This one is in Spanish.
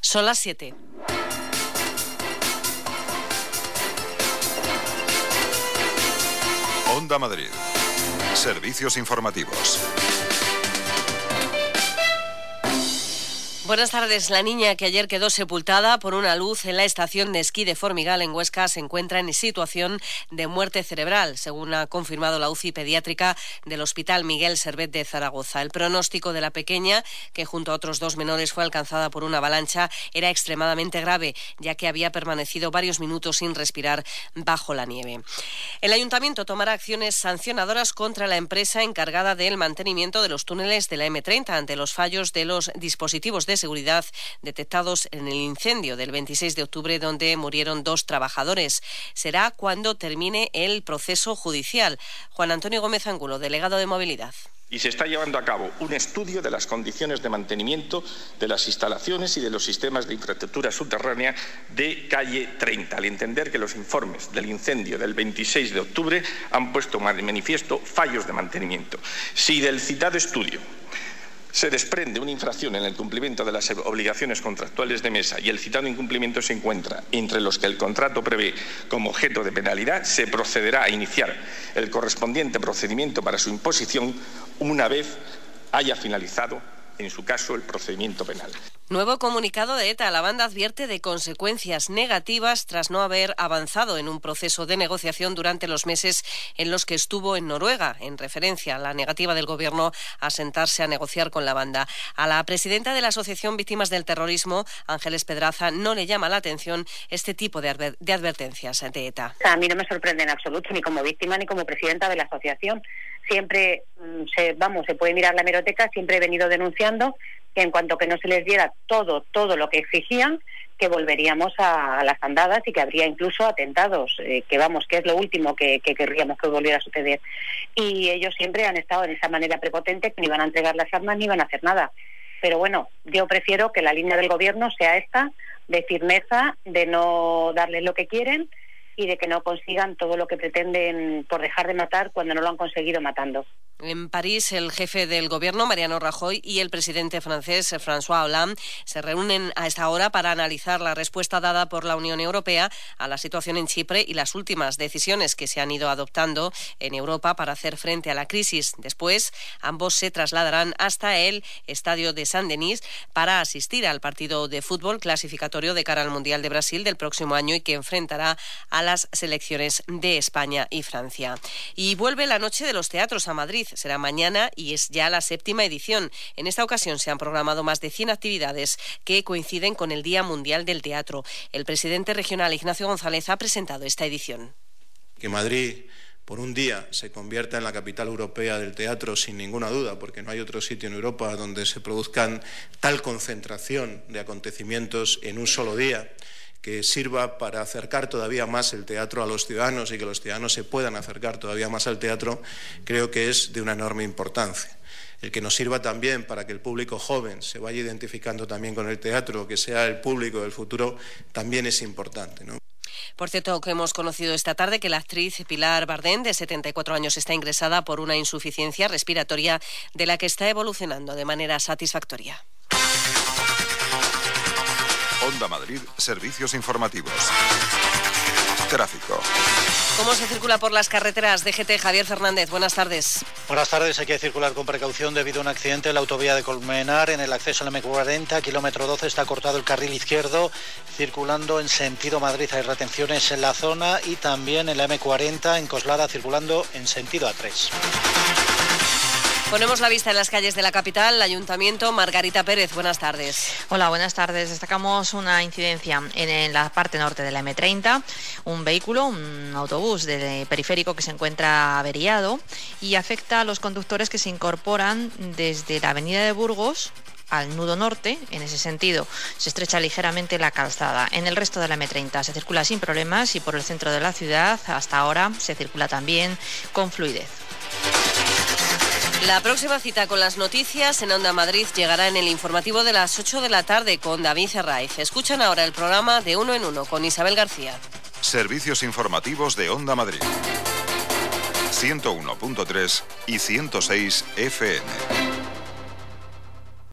Son las 7. Onda Madrid. Servicios informativos. Buenas tardes. La niña que ayer quedó sepultada por una luz en la estación de esquí de Formigal en Huesca se encuentra en situación de muerte cerebral, según ha confirmado la UCI pediátrica del Hospital Miguel Servet de Zaragoza. El pronóstico de la pequeña, que junto a otros 2 menores fue alcanzada por una avalancha, era extremadamente grave, ya que había permanecido varios minutos sin respirar bajo la nieve. El Ayuntamiento tomará acciones sancionadoras contra la empresa encargada del mantenimiento de los túneles de la M30 ante los fallos de los dispositivos de seguridad detectados en el incendio del 26 de octubre, donde murieron 2 trabajadores. Será cuando termine el proceso judicial. Juan Antonio Gómez Angulo, delegado de Movilidad. Y se está llevando a cabo un estudio de las condiciones de mantenimiento de las instalaciones y de los sistemas de infraestructura subterránea de calle 30, al entender que los informes del incendio del 26 de octubre han puesto de manifiesto fallos de mantenimiento. Si del citado estudio se desprende una infracción en el cumplimiento de las obligaciones contractuales de mesa y el citado incumplimiento se encuentra entre los que el contrato prevé como objeto de penalidad, se procederá a iniciar el correspondiente procedimiento para su imposición una vez haya finalizado, en su caso, el procedimiento penal. Nuevo comunicado de ETA. La banda advierte de consecuencias negativas tras no haber avanzado en un proceso de negociación durante los meses en los que estuvo en Noruega, en referencia a la negativa del Gobierno a sentarse a negociar con la banda. A la presidenta de la Asociación Víctimas del Terrorismo, Ángeles Pedraza, no le llama la atención este tipo de advertencias de ETA. A mí no me sorprende en absoluto, ni como víctima ni como presidenta de la asociación. Siempre se puede mirar la hemeroteca, siempre he venido denunciando que en cuanto que no se les diera todo lo que exigían, que volveríamos a las andadas y que habría incluso atentados, que es lo último que querríamos que volviera a suceder. Y ellos siempre han estado en esa manera prepotente, que ni van a entregar las armas ni van a hacer nada. Pero bueno, yo prefiero que la línea del Gobierno sea esta, de firmeza, de no darles lo que quieren y de que no consigan todo lo que pretenden por dejar de matar cuando no lo han conseguido matando. En París, el jefe del Gobierno, Mariano Rajoy, y el presidente francés, François Hollande, se reúnen a esta hora para analizar la respuesta dada por la Unión Europea a la situación en Chipre y las últimas decisiones que se han ido adoptando en Europa para hacer frente a la crisis. Después, ambos se trasladarán hasta el estadio de Saint-Denis para asistir al partido de fútbol clasificatorio de cara al Mundial de Brasil del próximo año y que enfrentará a las selecciones de España y Francia. Y vuelve la Noche de los Teatros a Madrid. Será mañana y es ya la 7ª edición. En esta ocasión se han programado más de 100 actividades que coinciden con el Día Mundial del Teatro. El presidente regional, Ignacio González, ha presentado esta edición. Que Madrid, por un día, se convierta en la capital europea del teatro, sin ninguna duda, porque no hay otro sitio en Europa donde se produzcan tal concentración de acontecimientos en un solo día, que sirva para acercar todavía más el teatro a los ciudadanos y que los ciudadanos se puedan acercar todavía más al teatro, creo que es de una enorme importancia. El que nos sirva también para que el público joven se vaya identificando también con el teatro, que sea el público del futuro, también es importante, ¿no? Por cierto, que hemos conocido esta tarde que la actriz Pilar Bardén, de 74 años, está ingresada por una insuficiencia respiratoria de la que está evolucionando de manera satisfactoria. Onda Madrid, servicios informativos. Tráfico. ¿Cómo se circula por las carreteras? DGT, Javier Fernández, buenas tardes. Buenas tardes, hay que circular con precaución debido a un accidente en la autovía de Colmenar. En el acceso al M40, kilómetro 12, está cortado el carril izquierdo. Circulando en sentido Madrid hay retenciones en la zona y también en la M40 en Coslada circulando en sentido A3. Ponemos la vista en las calles de la capital. Ayuntamiento, Margarita Pérez, buenas tardes. Hola, buenas tardes. Destacamos una incidencia en la parte norte de la M30. Un vehículo, un autobús de periférico que se encuentra averiado y afecta a los conductores que se incorporan desde la avenida de Burgos al nudo norte. En ese sentido se estrecha ligeramente la calzada. En el resto de la M30 se circula sin problemas y por el centro de la ciudad hasta ahora se circula también con fluidez. La próxima cita con las noticias en Onda Madrid llegará en el informativo de las 8 de la tarde con David Herraiz. Escuchan ahora el programa de Uno en Uno con Isabel García. Servicios informativos de Onda Madrid. 101.3 y 106 FM.